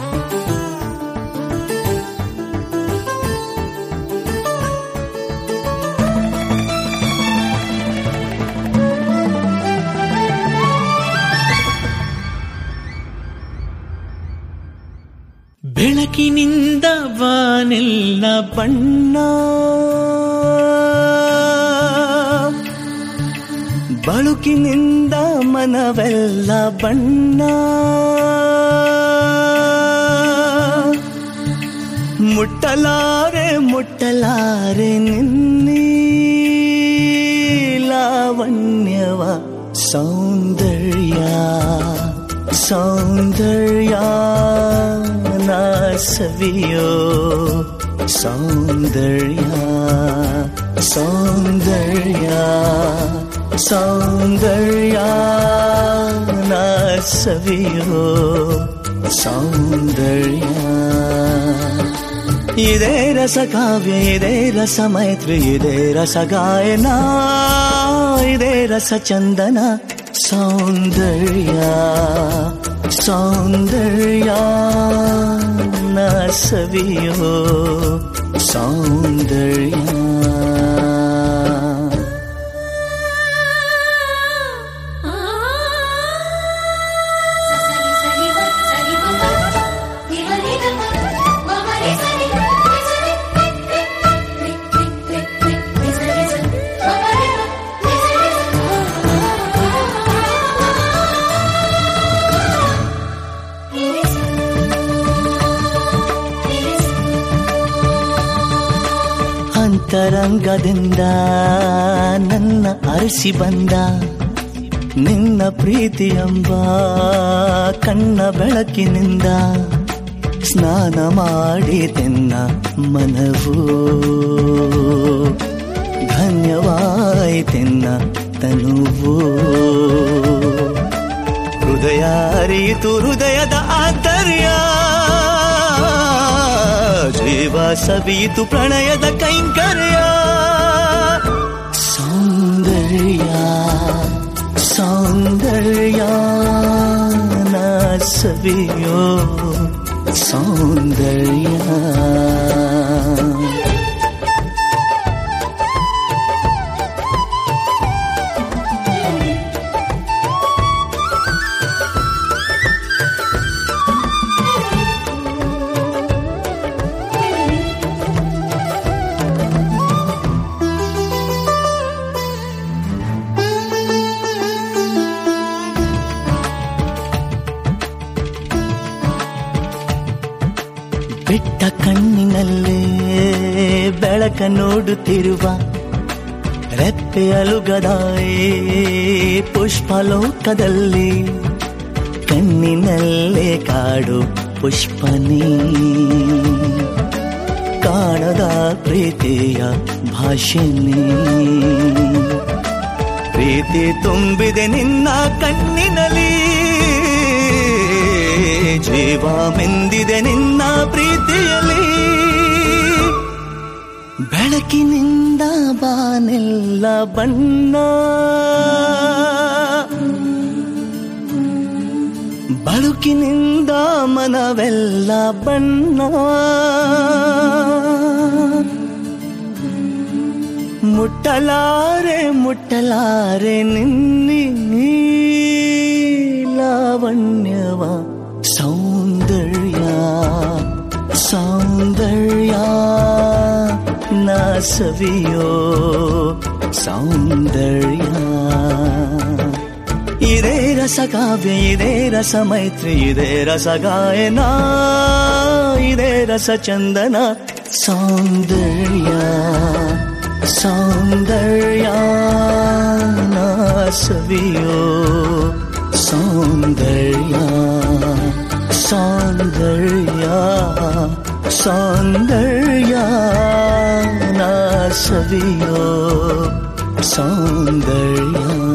ಬೆಳಕಿನಿಂದ ಬಾನೆಲ್ಲ ಬಣ್ಣ, ಬಳುಕಿನಿಂದ ಮನವೆಲ್ಲ ಬಣ್ಣ, ಮುಟ್ಟಲಾರೆ ಮುಟ್ಟಲಾರೆ ನಿನ್ನೀ ಲಾವಣ್ಯವ ಸೌಂದರ್ಯ ಸೌಂದರ್ಯ ನಾ ಸವಿಯೋ ಸೌಂದರ್ಯ ಸೌಂದರ್ಯ ಸೌಂದರ್ಯ ನಾ ಸವಿಯೋ ಸೌಂದರ್ಯ. ಇದೇ ರಸ ಕಾವ್ಯ, ಇದೇ ರಸ ಮೈತ್ರಿ, ಇದೇ ರಸ ಗಾಯನ, ಇದೇ ರಸ ಚಂದನ ಸೌಂದರ್ಯ ಸೌಂದರ್ಯ ನಾ ಸವಿಯೋ ಸೌಂದರ್ಯ. ಅಂತರಂಗದಿಂದ ನನ್ನ ಅರಸಿ ಬಂದ ನಿನ್ನ ಪ್ರೀತಿಯೆಂಬ ಕಣ್ಣ ಬೆಳಕಿನಿಂದ ಸ್ನಾನ ಮಾಡಿದೆನ್ನ ಮನವು ಧನ್ಯವಾಯಿತೆನ್ನ ತನುವು. ಹೃದಯ ಅರಿಯಿತು ಹೃದಯದ ಆಂತರ್ಯ, ಜೀವ ಸವಿಯಿತು ಪ್ರಣಯದ ಕೈಂಕರ್ಯ. ಸೌಂದರ್ಯ ಸೌಂದರ್ಯ ನಾ ಸವಿಯೋ ಸೌಂದರ್ಯ. ಬಿಟ್ಟ ಕಣ್ಣಿನಲ್ಲೇ ಬೆಳಕ ನೋಡುತ್ತಿರುವ ರೆಪ್ಪೆ ಅಲುಗದಾಯೇ ಪುಷ್ಪಲೋಕದಲ್ಲಿ ಕಣ್ಣಿನಲ್ಲೇ ಕಾಡು ಪುಷ್ಪನೇ ಕಾಣದ ಪ್ರೀತಿಯ ಭಾಷೆನೇ. ಪ್ರೀತಿ ತುಂಬಿದೆ ನಿನ್ನ ಕಣ್ಣಿನಲ್ಲಿ, ಜೀವ ಮೆಂದಿದೆ ನಿನ್ನ ಪ್ರೀತಿಯಲ್ಲಿ. ಬೆಳಕಿನಿಂದ ಬಾನೆಲ್ಲ ಬಣ್ಣ, ಬಳುಕಿನಿಂದ ಮನವೆಲ್ಲ ಬಣ್ಣ, ಮುಟ್ಟಲಾರೆ ಮುಟ್ಟಲಾರೆ ನಿನ್ನಿ ಲಾವಣ್ಯವ ಸೌಂದರ್ಯ ಸೌಂದರ್ಯ ನಾ ಸವಿಯೋ ಸೌಂದರ್ಯ. ಇದೇ ರಸ ಕಾವ್ಯ, ಇದೇ ರಸ ಮೈತ್ರಿ, ಇದೇ ರಸ ಗಾಯನ, ಇದೇ ರಸ ಚಂದನ ಸೌಂದರ್ಯ ಸೌಂದರ್ಯ ನಾ ಸವಿಯೋ ಸೌಂದರ್ಯ ಸೌಂದರ್ಯ ಸೌಂದರ್ಯ ನಾ ಸವಿಯೋ ಸೌಂದರ್ಯ.